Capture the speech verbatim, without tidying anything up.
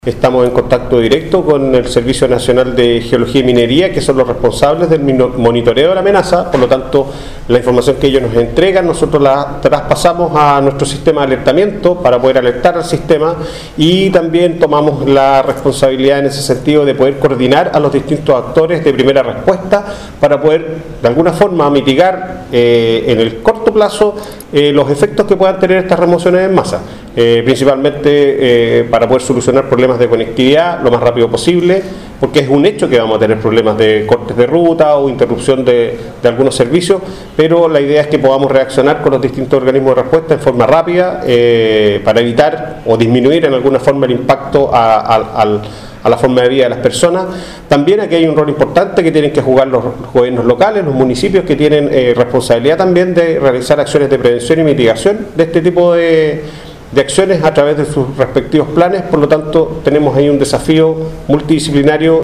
Estamos en contacto directo con el Servicio Nacional de Geología y Minería, que son los responsables del monitoreo de la amenaza. Por lo tanto, la información que ellos nos entregan, nosotros la traspasamos a nuestro sistema de alertamiento para poder alertar al sistema, y también tomamos la responsabilidad en ese sentido de poder coordinar a los distintos actores de primera respuesta para poder de alguna forma mitigar eh, en el corto plazo eh, los efectos que puedan tener estas remociones en masa, eh, principalmente eh, para poder solucionar problemas de conectividad lo más rápido posible, porque es un hecho que vamos a tener problemas de cortes de ruta o interrupción de, de algunos servicios, pero la idea es que podamos reaccionar con los distintos organismos de respuesta en forma rápida eh, para evitar o disminuir en alguna forma el impacto a, a, al a la forma de vida de las personas. También aquí hay un rol importante que tienen que jugar los gobiernos locales, los municipios, que tienen eh, responsabilidad también de realizar acciones de prevención y mitigación de este tipo de, de acciones a través de sus respectivos planes. Por lo tanto, tenemos ahí un desafío multidisciplinario